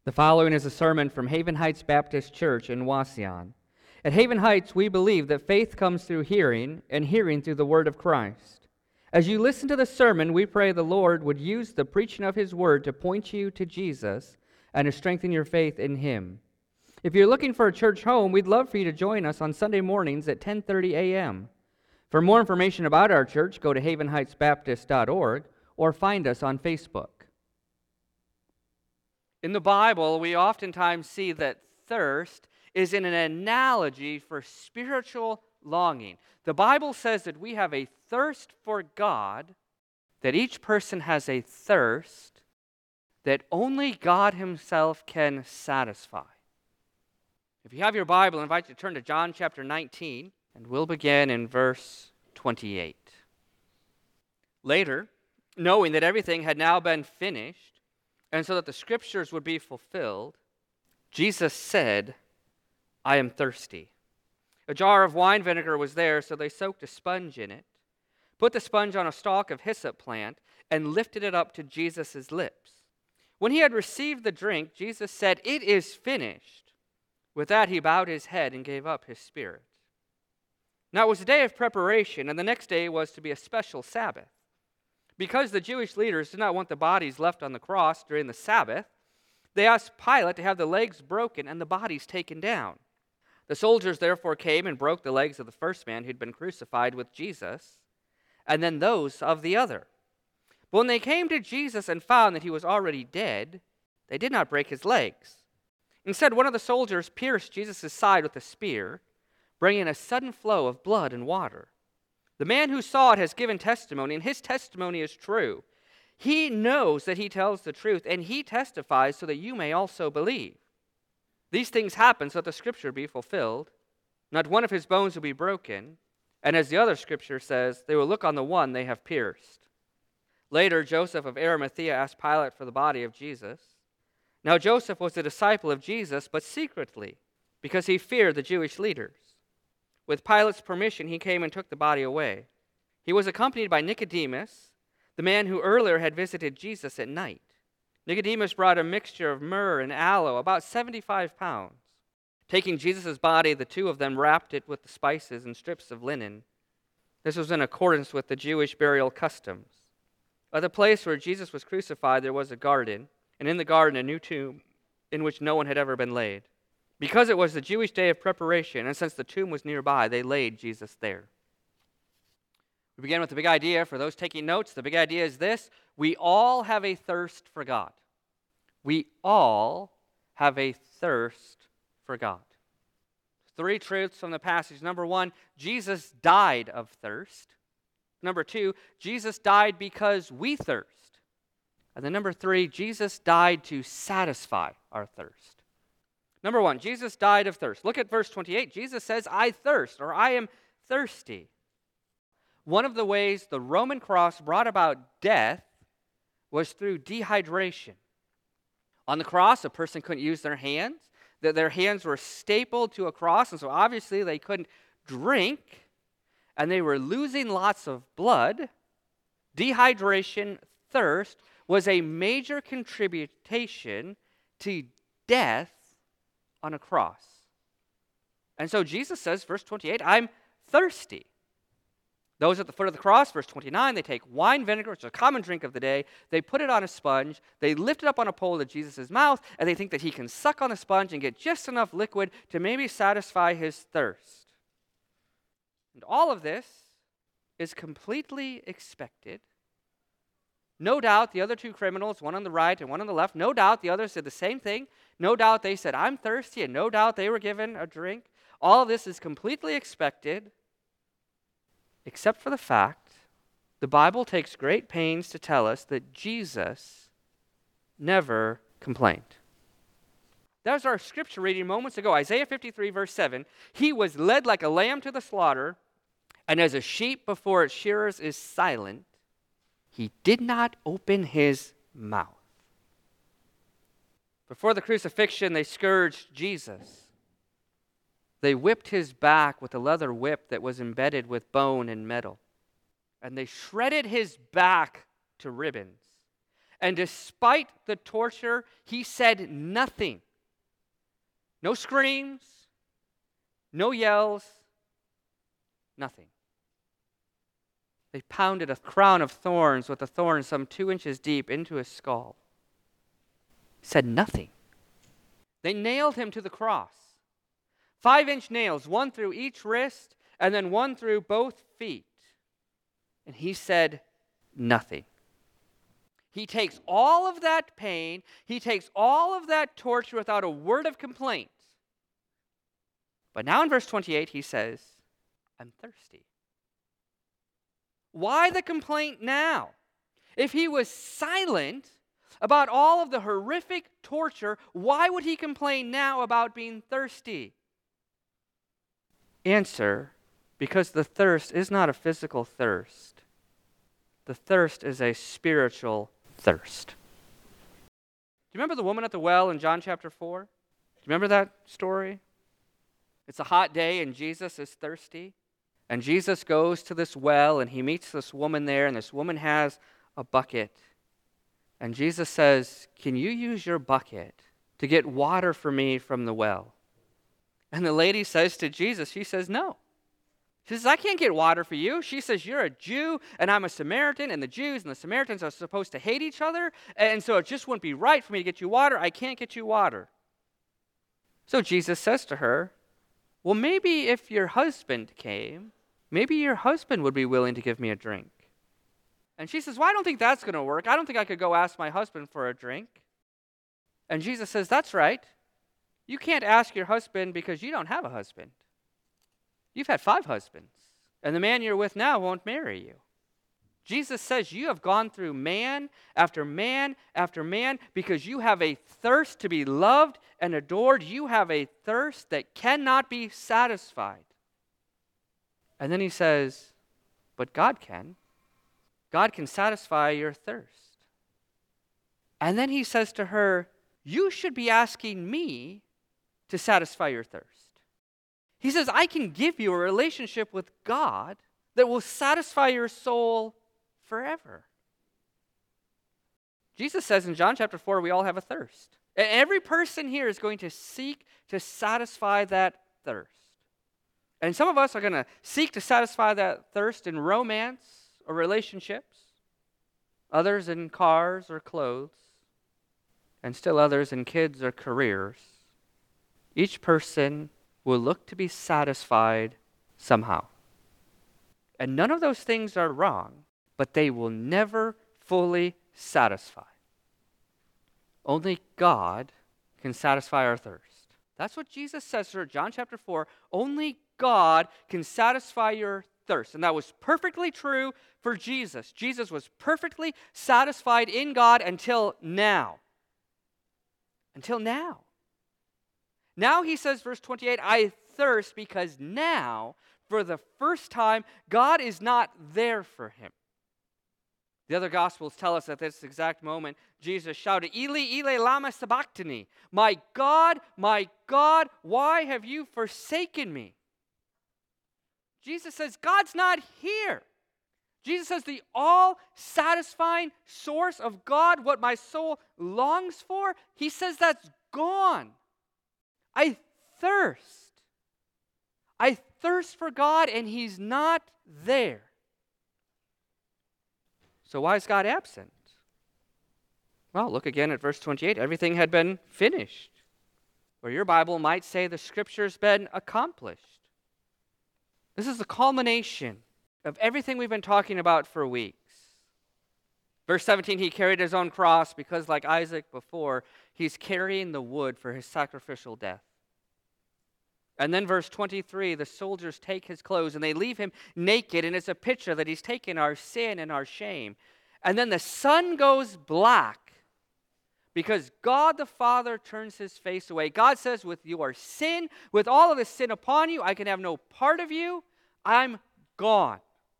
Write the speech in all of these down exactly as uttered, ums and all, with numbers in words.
The following is a sermon from Haven Heights Baptist Church in Wauseon. At Haven Heights, we believe that faith comes through hearing, and hearing through the word of Christ. As you listen to the sermon, we pray the Lord would use the preaching of his word to point you to Jesus and to strengthen your faith in him. If you're looking for a church home, we'd love for you to join us on Sunday mornings at ten thirty a.m. For more information about our church, go to haven heights baptist dot org or find us on Facebook. In the Bible, we oftentimes see that thirst is in an analogy for spiritual longing. The Bible says that we have a thirst for God, that each person has a thirst that only God himself can satisfy. If you have your Bible, I invite you to turn to John chapter nineteen, and we'll begin in verse twenty-eight. Later, knowing that everything had now been finished, and so that the scriptures would be fulfilled, Jesus said, "I am thirsty." A jar of wine vinegar was there, so they soaked a sponge in it, put the sponge on a stalk of hyssop plant, and lifted it up to Jesus' lips. When he had received the drink, Jesus said, "It is finished." With that, he bowed his head and gave up his spirit. Now it was a day of preparation, and the next day was to be a special Sabbath. Because the Jewish leaders did not want the bodies left on the cross during the Sabbath, they asked Pilate to have the legs broken and the bodies taken down. The soldiers therefore came and broke the legs of the first man who'd been crucified with Jesus, and then those of the other. But when they came to Jesus and found that he was already dead, they did not break his legs. Instead, one of the soldiers pierced Jesus' side with a spear, bringing a sudden flow of blood and water. The man who saw it has given testimony, and his testimony is true. He knows that he tells the truth, and he testifies so that you may also believe. These things happen so that the scripture be fulfilled. Not one of his bones will be broken. And as the other scripture says, they will look on the one they have pierced. Later, Joseph of Arimathea asked Pilate for the body of Jesus. Now Joseph was a disciple of Jesus, but secretly, because he feared the Jewish leaders. With Pilate's permission, he came and took the body away. He was accompanied by Nicodemus, the man who earlier had visited Jesus at night. Nicodemus brought a mixture of myrrh and aloe, about seventy-five pounds. Taking Jesus' body, the two of them wrapped it with the spices and strips of linen. This was in accordance with the Jewish burial customs. At the place where Jesus was crucified, there was a garden, and in the garden a new tomb in which no one had ever been laid. Because it was the Jewish day of preparation, and since the tomb was nearby, they laid Jesus there. We begin with the big idea. For those taking notes, the big idea is this: we all have a thirst for God. We all have a thirst for God. Three truths from the passage. Number one, Jesus died of thirst. Number two, Jesus died because we thirst. And then number three, Jesus died to satisfy our thirst. Number one, Jesus died of thirst. Look at verse twenty-eight. Jesus says, "I thirst," or "I am thirsty." One of the ways the Roman cross brought about death was through dehydration. On the cross, a person couldn't use their hands. Their hands were stapled to a cross, and so obviously they couldn't drink, and they were losing lots of blood. Dehydration, thirst, was a major contribution to death on a cross. And so Jesus says, verse twenty-eight, "I'm thirsty." Those at the foot of the cross, verse twenty-nine, they take wine vinegar, which is a common drink of the day, they put it on a sponge, they lift it up on a pole to Jesus' mouth, and they think that he can suck on the sponge and get just enough liquid to maybe satisfy his thirst. And all of this is completely expected. No doubt the other two criminals, one on the right and one on the left, no doubt the others did the same thing. No doubt they said, "I'm thirsty," and no doubt they were given a drink. All of this is completely expected, except for the fact the Bible takes great pains to tell us that Jesus never complained. That was our scripture reading moments ago, Isaiah fifty-three, verse seven. "He was led like a lamb to the slaughter, and as a sheep before its shearers is silent, he did not open his mouth." Before the crucifixion, they scourged Jesus. They whipped his back with a leather whip that was embedded with bone and metal. And they shredded his back to ribbons. And despite the torture, he said nothing. No screams, no yells, nothing. They pounded a crown of thorns with a thorn some two inches deep into his skull. He said nothing. They nailed him to the cross. Five-inch nails, one through each wrist, and then one through both feet. And he said nothing. He takes all of that pain, he takes all of that torture without a word of complaint. But now in verse twenty-eight, he says, I'm thirsty. Why the complaint now? If he was silent about all of the horrific torture, why would he complain now about being thirsty? Answer, because the thirst is not a physical thirst. The thirst is a spiritual thirst. Do you remember the woman at the well in John chapter four? Do you remember that story? It's a hot day and Jesus is thirsty. And Jesus goes to this well and he meets this woman there, and this woman has a bucket. And Jesus says, can you use your bucket to get water for me from the well? And the lady says to Jesus, she says, no. She says, I can't get water for you. She says, you're a Jew and I'm a Samaritan, and the Jews and the Samaritans are supposed to hate each other, and so it just wouldn't be right for me to get you water. I can't get you water. So Jesus says to her, well, maybe if your husband came, maybe your husband would be willing to give me a drink. And she says, well, I don't think that's going to work. I don't think I could go ask my husband for a drink. And Jesus says, that's right. You can't ask your husband because you don't have a husband. You've had five husbands, and the man you're with now won't marry you. Jesus says you have gone through man after man after man because you have a thirst to be loved and adored. You have a thirst that cannot be satisfied. And then he says, but God can. God can satisfy your thirst. And then he says to her, you should be asking me to satisfy your thirst. He says, I can give you a relationship with God that will satisfy your soul forever. Jesus says in John chapter four, we all have a thirst. And every person here is going to seek to satisfy that thirst. And some of us are going to seek to satisfy that thirst in romance or relationships, others in cars or clothes, and still others in kids or careers. Each person will look to be satisfied somehow. And none of those things are wrong, but they will never fully satisfy. Only God can satisfy our thirst. That's what Jesus says here in John chapter four. Only God can satisfy your thirst. And that was perfectly true for Jesus. Jesus was perfectly satisfied in God until now. Until now. Now he says, verse twenty-eight, I thirst because now, for the first time, God is not there for him. The other Gospels tell us at this exact moment, Jesus shouted, Eli, Eli, lama sabachthani. My God, my God, why have you forsaken me? Jesus says, God's not here. Jesus says, the all-satisfying source of God, what my soul longs for, he says that's gone. I thirst. I thirst for God, and he's not there. So why is God absent? Well, look again at verse twenty-eight. Everything had been finished. Or your Bible might say the scripture's been accomplished. This is the culmination of everything we've been talking about for weeks. Verse seventeen, he carried his own cross because, like Isaac before, he's carrying the wood for his sacrificial death. And then verse twenty-three, the soldiers take his clothes and they leave him naked, and it's a picture that he's taken our sin and our shame. And then the sun goes black because God the Father turns his face away. God says, with your sin, with all of this sin upon you, I can have no part of you. I'm gone.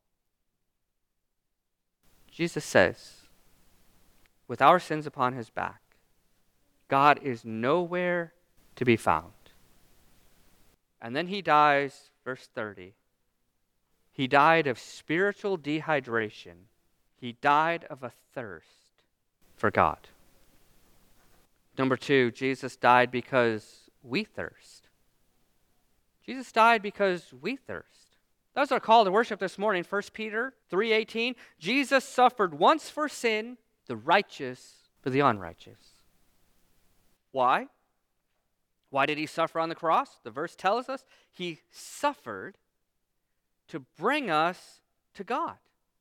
Jesus says, with our sins upon his back, God is nowhere to be found. And then he dies, verse thirty. He died of spiritual dehydration. He died of a thirst for God. Number two, Jesus died because we thirst. Jesus died because we thirst. That's our call to worship this morning, First Peter three eighteen. Jesus suffered once for sin, the righteous for the unrighteous. Why? Why did he suffer on the cross? The verse tells us he suffered to bring us to God.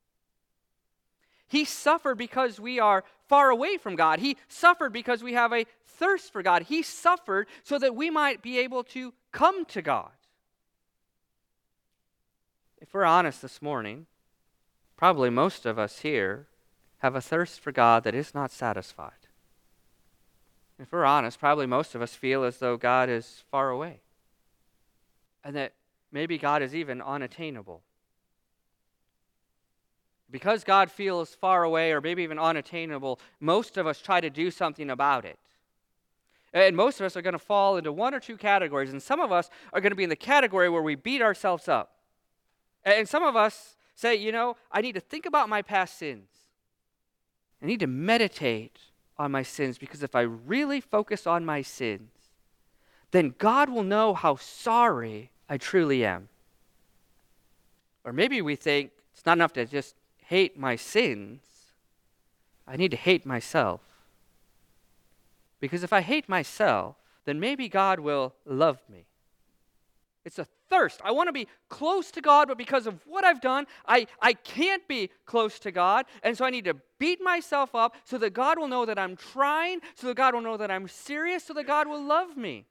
He suffered because we are far away from God. He suffered because we have a thirst for God. He suffered so that we might be able to come to God. If we're honest this morning, probably most of us here have a thirst for God that is not satisfied. If we're honest, probably most of us feel as though God is far away, and that maybe God is even unattainable. Because God feels far away or maybe even unattainable, most of us try to do something about it. And most of us are going to fall into one or two categories, and some of us are going to be in the category where we beat ourselves up. And some of us say, you know, I need to think about my past sins. I need to meditate on my sins, because if I really focus on my sins, then God will know how sorry I truly am. Or maybe we think it's not enough to just hate my sins. I need to hate myself. Because if I hate myself, then maybe God will love me. It's a thirst. I want to be close to God, but because of what I've done, I, I can't be close to God. And so I need to beat myself up so that God will know that I'm trying, so that God will know that I'm serious, so that God will love me.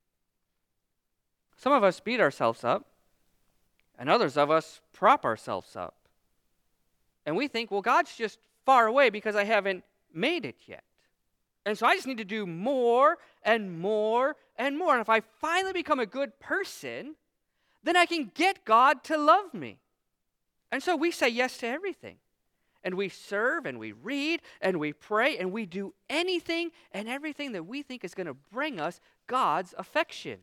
Some of us beat ourselves up, and others of us prop ourselves up. And we think, well, God's just far away because I haven't made it yet. And so I just need to do more and more and more. And if I finally become a good person, then I can get God to love me. And so we say yes to everything. And we serve and we read and we pray and we do anything and everything that we think is going to bring us God's affection.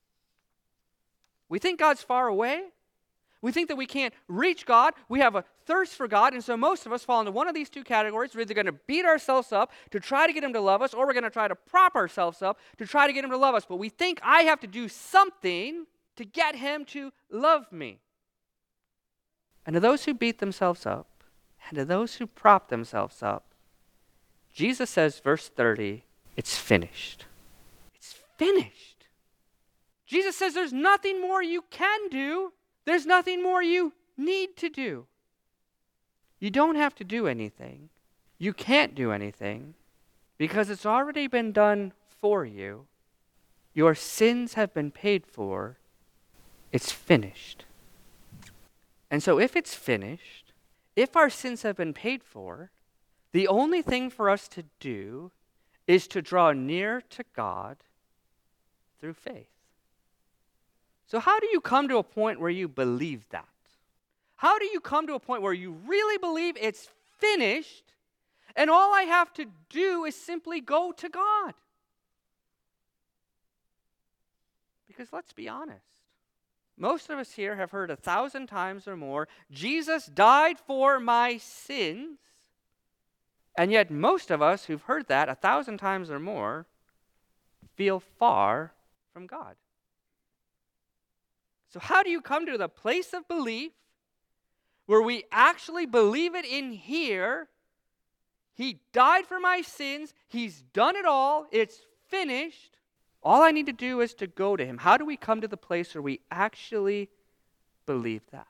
We think God's far away. We think that we can't reach God. We have a thirst for God, and so most of us fall into one of these two categories. We're either going to beat ourselves up to try to get Him to love us, or we're going to try to prop ourselves up to try to get Him to love us. But we think I have to do something to get Him to love me. And to those who beat themselves up, and to those who prop themselves up, Jesus says, verse thirty, it's finished. It's finished. Jesus says there's nothing more you can do. There's nothing more you need to do. You don't have to do anything. You can't do anything because it's already been done for you. Your sins have been paid for. It's finished. And so if it's finished, if our sins have been paid for, the only thing for us to do is to draw near to God through faith. So how do you come to a point where you believe that? How do you come to a point where you really believe it's finished and all I have to do is simply go to God? Because let's be honest. Most of us here have heard a thousand times or more, Jesus died for my sins. And yet most of us who've heard that a thousand times or more feel far from God. So how do you come to the place of belief where we actually believe it in here? He died for my sins. He's done it all. It's finished. All I need to do is to go to Him. How do we come to the place where we actually believe that?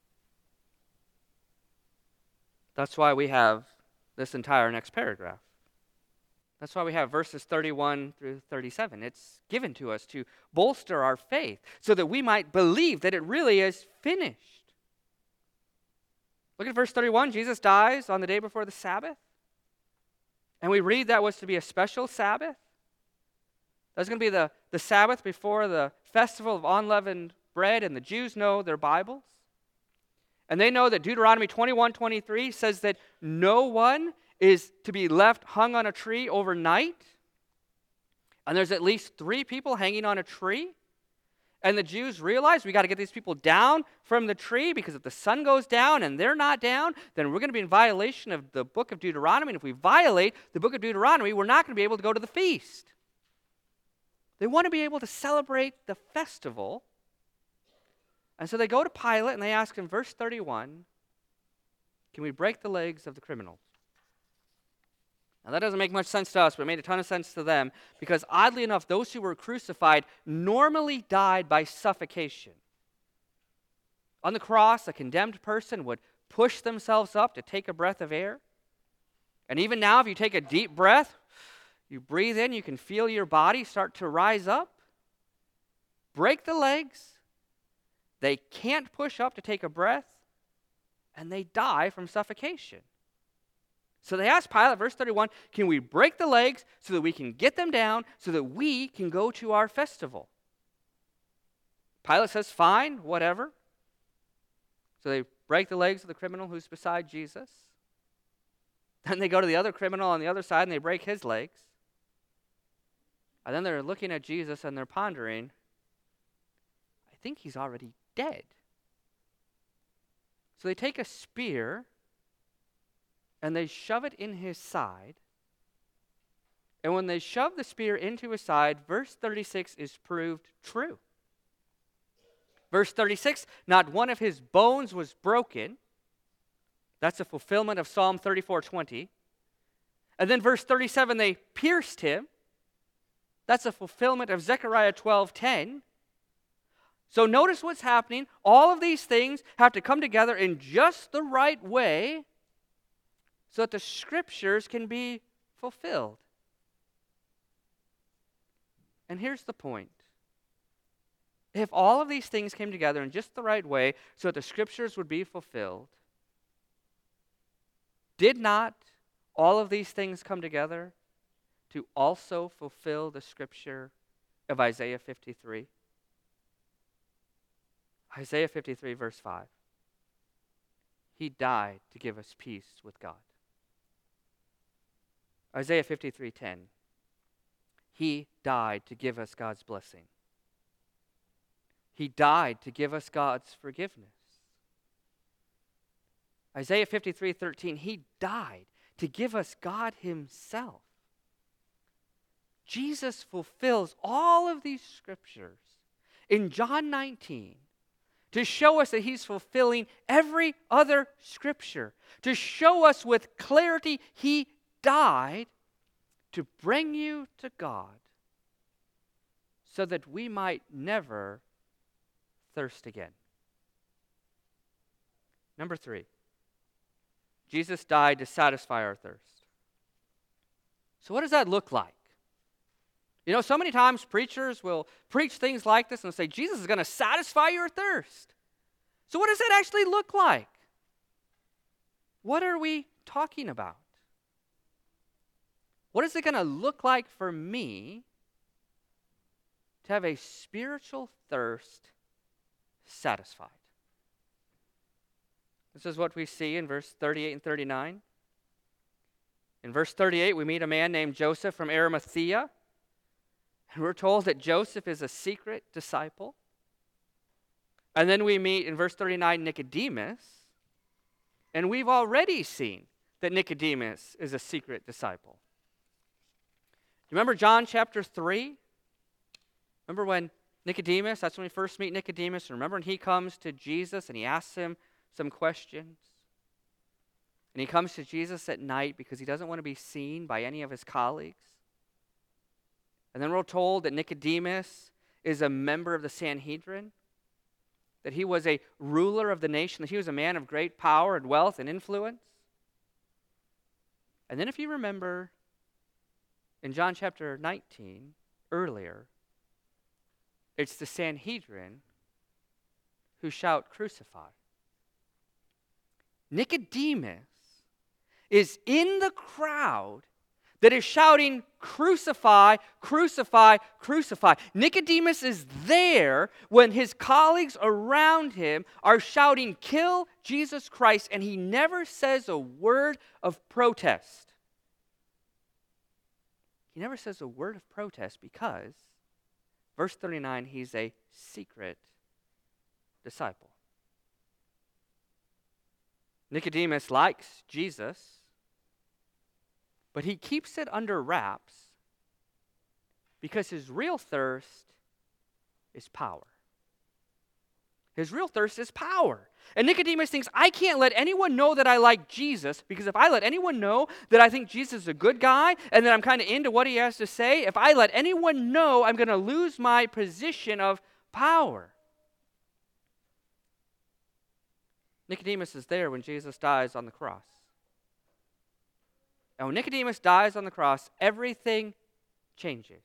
That's why we have this entire next paragraph. That's why we have verses thirty-one through thirty-seven. It's given to us to bolster our faith so that we might believe that it really is finished. Look at verse thirty-one. Jesus dies on the day before the Sabbath. And we read that was to be a special Sabbath. That's going to be the, the Sabbath before the festival of unleavened bread, and the Jews know their Bibles. And they know that Deuteronomy twenty-one twenty-three says that no one is to be left hung on a tree overnight. And there's at least three people hanging on a tree. And the Jews realized we got to get these people down from the tree, because if the sun goes down and they're not down, then we're going to be in violation of the book of Deuteronomy. And if we violate the book of Deuteronomy, we're not going to be able to go to the feast. They want to be able to celebrate the festival. And so they go to Pilate and they ask him, verse thirty-one, can we break the legs of the criminals? Now, that doesn't make much sense to us, but it made a ton of sense to them, because oddly enough, those who were crucified normally died by suffocation. On the cross, a condemned person would push themselves up to take a breath of air. And even now, if you take a deep breath, you breathe in, you can feel your body start to rise up. Break the legs. They can't push up to take a breath, and they die from suffocation. So they asked Pilate, verse thirty-one, can we break the legs so that we can get them down so that we can go to our festival? Pilate says, fine, whatever. So they break the legs of the criminal who's beside Jesus. Then they go to the other criminal on the other side and they break his legs. And then they're looking at Jesus and they're pondering, I think he's already dead. So they take a spear and they shove it in his side. And when they shove the spear into his side, verse thirty-six is proved true. Verse thirty-six, not one of his bones was broken. That's a fulfillment of Psalm thirty-four twenty. And then verse thirty-seven, they pierced him. That's a fulfillment of Zechariah twelve ten. So notice what's happening. All of these things have to come together in just the right way so that the scriptures can be fulfilled. And here's the point. If all of these things came together in just the right way so that the scriptures would be fulfilled, did not all of these things come together to also fulfill the scripture of Isaiah fifty-three? Isaiah fifty-three, verse five. He died to give us peace with God. Isaiah fifty-three ten. He died to give us God's blessing. He died to give us God's forgiveness. Isaiah fifty-three thirteen. He died to give us God himself. Jesus fulfills all of these scriptures in John nineteen to show us that he's fulfilling every other scripture, to show us with clarity he died to bring you to God so that we might never thirst again. Number three, Jesus died to satisfy our thirst. So what does that look like? You know, so many times preachers will preach things like this and say, Jesus is going to satisfy your thirst. So what does that actually look like? What are we talking about? What is it going to look like for me to have a spiritual thirst satisfied? This is what we see in verse thirty-eight and thirty-nine. In verse thirty-eight, we meet a man named Joseph from Arimathea. And we're told that Joseph is a secret disciple. And then we meet in verse thirty-nine Nicodemus. And we've already seen that Nicodemus is a secret disciple. You remember John chapter three? Remember when Nicodemus, that's when we first meet Nicodemus. Remember when he comes to Jesus and he asks him some questions? And he comes to Jesus at night because he doesn't want to be seen by any of his colleagues. And then we're told that Nicodemus is a member of the Sanhedrin, that he was a ruler of the nation, that he was a man of great power and wealth and influence. And then if you remember, in John chapter nineteen, earlier, it's the Sanhedrin who shout, crucify. Nicodemus is in the crowd that is shouting, crucify, crucify, crucify. Nicodemus is there when his colleagues around him are shouting, kill Jesus Christ, and he never says a word of protest. He never says a word of protest because Verse thirty-nine, he's a secret disciple. Nicodemus likes Jesus, but he keeps it under wraps because his real thirst is power. His real thirst is power. And Nicodemus thinks, I can't let anyone know that I like Jesus, because if I let anyone know that I think Jesus is a good guy and that I'm kind of into what he has to say, if I let anyone know, I'm going to lose my position of power. Nicodemus is there when Jesus dies on the cross. And when Nicodemus dies on the cross, everything changes.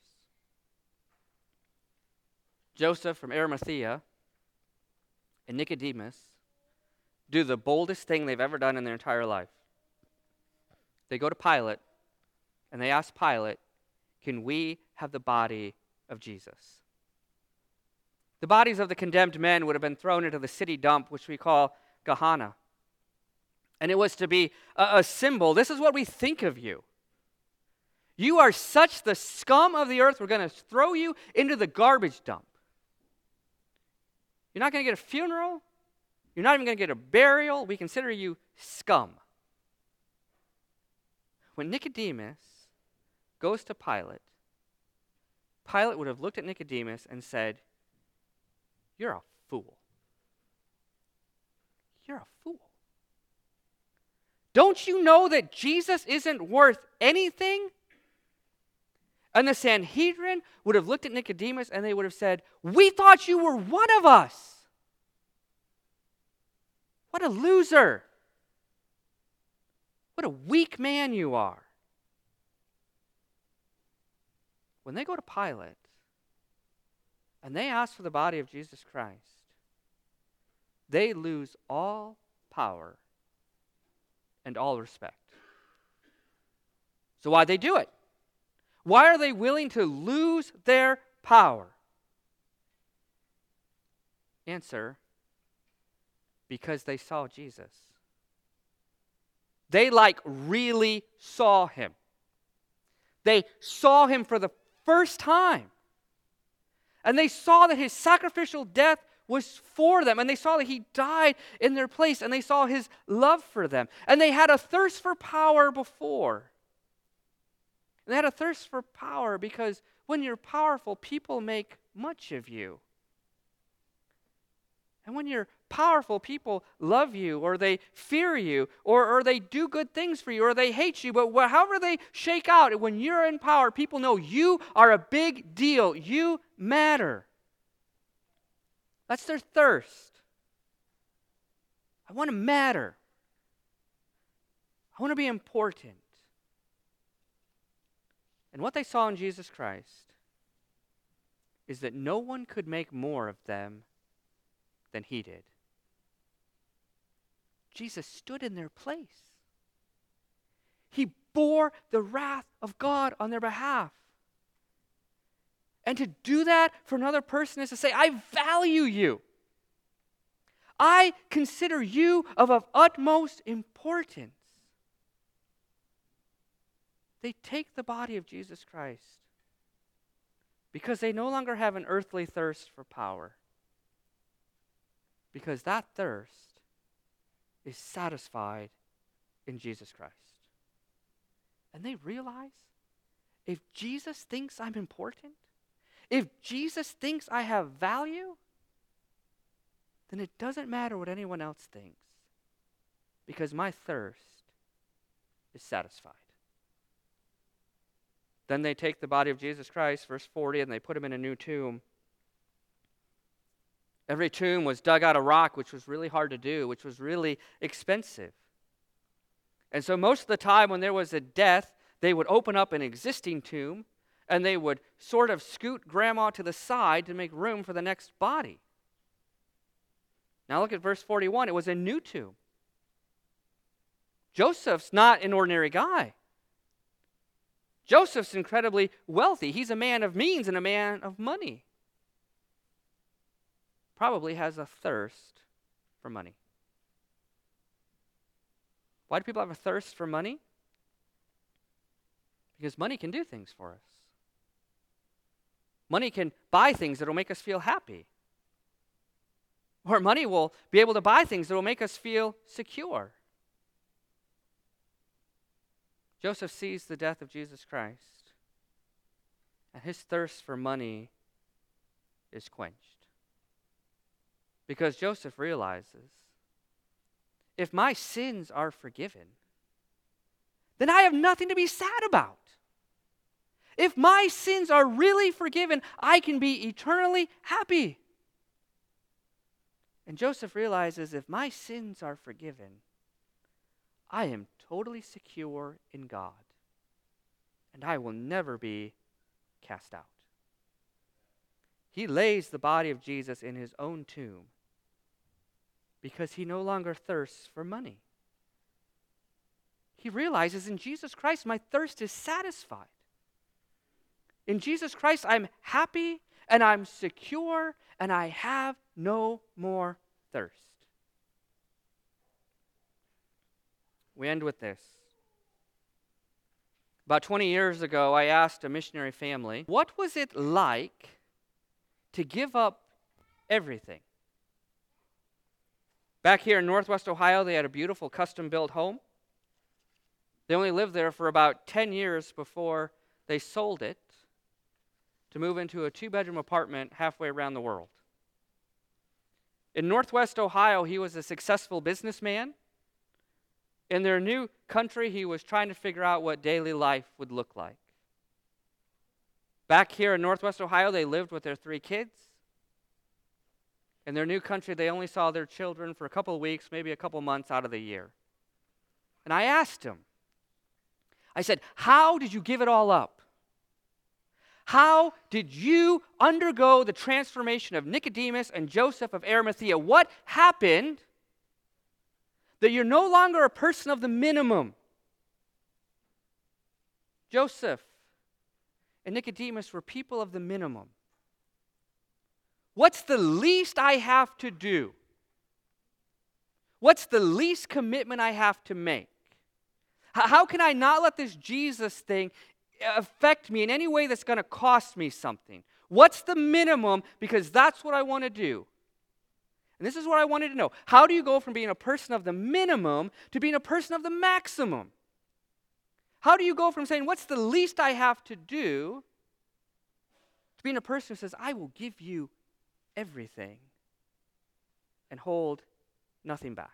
Joseph from Arimathea and Nicodemus do the boldest thing they've ever done in their entire life. They go to Pilate and they ask Pilate, can we have the body of Jesus? The bodies of the condemned men would have been thrown into the city dump, which we call Gehenna. And it was to be a, a symbol. This is what we think of you. You are such the scum of the earth, we're going to throw you into the garbage dump. You're not going to get a funeral. You're not even going to get a burial. We consider you scum. When Nicodemus goes to Pilate, Pilate would have looked at Nicodemus and said, you're a fool. You're a fool. Don't you know that Jesus isn't worth anything? And the Sanhedrin would have looked at Nicodemus and they would have said, we thought you were one of us. What a loser. What a weak man you are. When they go to Pilate and they ask for the body of Jesus Christ, they lose all power and all respect. So why'd they do it? Why are they willing to lose their power? Answer, because they saw Jesus. They like really saw him. They saw him for the first time. And they saw that his sacrificial death was for them. And they saw that he died in their place. And they saw his love for them. And they had a thirst for power before. And they had a thirst for power because when you're powerful, people make much of you. And when you're powerful, people love you, or they fear you, or, or they do good things for you, or they hate you. But wh- however they shake out, when you're in power, people know you are a big deal. You matter. That's their thirst. I want to matter. I want to be important. And what they saw in Jesus Christ is that no one could make more of them than he did. Jesus stood in their place. He bore the wrath of God on their behalf. And to do that for another person is to say, I value you. I consider you of, of utmost importance. They take the body of Jesus Christ because they no longer have an earthly thirst for power. Because that thirst is satisfied in Jesus Christ. And they realize, if Jesus thinks I'm important, if Jesus thinks I have value, then it doesn't matter what anyone else thinks, because my thirst is satisfied. Then they take the body of Jesus Christ, verse forty, and they put him in a new tomb. Every tomb was dug out of rock, which was really hard to do, which was really expensive. And so most of the time when there was a death, they would open up an existing tomb, and they would sort of scoot grandma to the side to make room for the next body. Now look at verse forty-one. It was a new tomb. Joseph's not an ordinary guy. Joseph's incredibly wealthy. He's a man of means and a man of money. Probably has a thirst for money. Why do people have a thirst for money? Because money can do things for us. Money can buy things that will make us feel happy. Or money will be able to buy things that will make us feel secure. Joseph sees the death of Jesus Christ, and his thirst for money is quenched. Because Joseph realizes, if my sins are forgiven, then I have nothing to be sad about. If my sins are really forgiven, I can be eternally happy. And Joseph realizes, if my sins are forgiven, I am totally secure in God, and I will never be cast out. He lays the body of Jesus in his own tomb because he no longer thirsts for money. He realizes, in Jesus Christ, my thirst is satisfied. In Jesus Christ, I'm happy and I'm secure and I have no more thirst. We end with this. About twenty years ago, I asked a missionary family, what was it like to give up everything? Back here in Northwest Ohio, they had a beautiful custom-built home. They only lived there for about ten years before they sold it to move into a two-bedroom apartment halfway around the world. In Northwest Ohio, he was a successful businessman. In their new country, he was trying to figure out what daily life would look like. Back here in Northwest Ohio, they lived with their three kids. In their new country, they only saw their children for a couple of weeks, maybe a couple months out of the year. And I asked him, I said, how did you give it all up? How did you undergo the transformation of Nicodemus and Joseph of Arimathea? What happened that you're no longer a person of the minimum? Joseph and Nicodemus were people of the minimum. What's the least I have to do? What's the least commitment I have to make? How can I not let this Jesus thing affect me in any way that's going to cost me something? What's the minimum? Because that's what I want to do. And this is what I wanted to know. How do you go from being a person of the minimum to being a person of the maximum? How do you go from saying, what's the least I have to do, to being a person who says, I will give you everything and hold nothing back?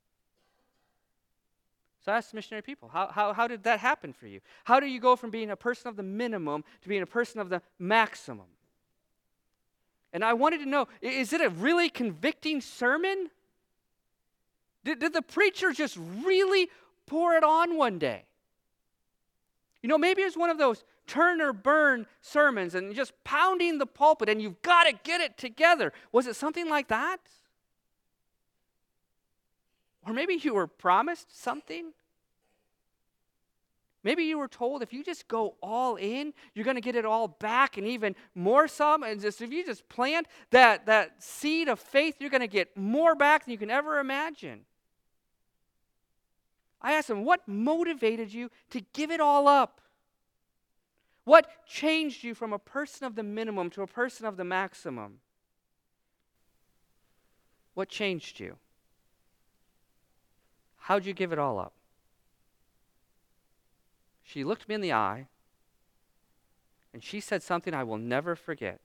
So I asked missionary people, how, how, how did that happen for you? How do you go from being a person of the minimum to being a person of the maximum? And I wanted to know, is it a really convicting sermon? Did, did the preacher just really pour it on one day? You know, maybe it's one of those turn or burn sermons and just pounding the pulpit and you've got to get it together. Was it something like that? Or maybe you were promised something. Maybe you were told if you just go all in, you're going to get it all back and even more some. And just if you just plant that, that seed of faith, you're going to get more back than you can ever imagine. I asked him, what motivated you to give it all up? What changed you from a person of the minimum to a person of the maximum? What changed you? How'd you give it all up? She looked me in the eye, and she said something I will never forget.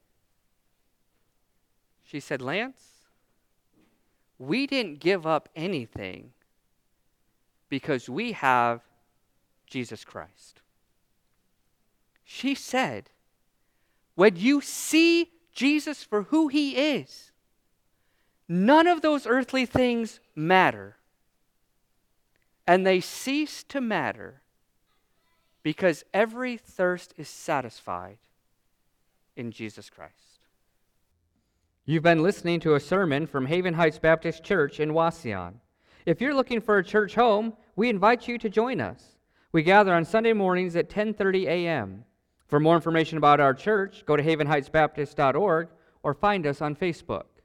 She said, Lance, we didn't give up anything because we have Jesus Christ. She said, when you see Jesus for who he is, none of those earthly things matter. And they cease to matter because every thirst is satisfied in Jesus Christ. You've been listening to a sermon from Haven Heights Baptist Church in Wauseon. If you're looking for a church home, we invite you to join us. We gather on Sunday mornings at ten thirty a.m. For more information about our church, go to haven heights baptist dot org or find us on Facebook.